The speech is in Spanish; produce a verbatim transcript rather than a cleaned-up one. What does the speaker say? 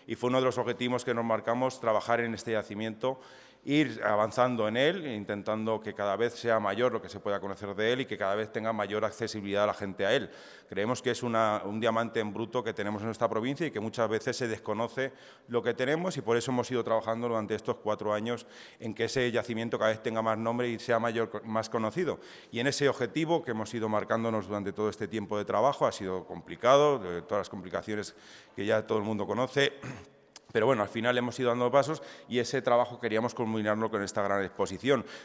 y fue uno de los objetivos que nos marcamos, trabajar en este yacimiento, ir avanzando en él, intentando que cada vez sea mayor lo que se pueda conocer de él y que cada vez tenga mayor accesibilidad a la gente a él. Creemos que es una, un diamante en bruto que tenemos en nuestra provincia y que muchas veces se desconoce lo que tenemos, y por eso hemos ido trabajando durante estos cuatro años en que ese yacimiento cada vez tenga más nombre y sea mayor, más conocido. Y en ese objetivo que hemos ido marcándonos durante todo este tiempo de trabajo, ha sido complicado, de todas las complicaciones que ya todo el mundo conoce. Pero bueno, al final hemos ido dando pasos y ese trabajo queríamos culminarlo con esta gran exposición.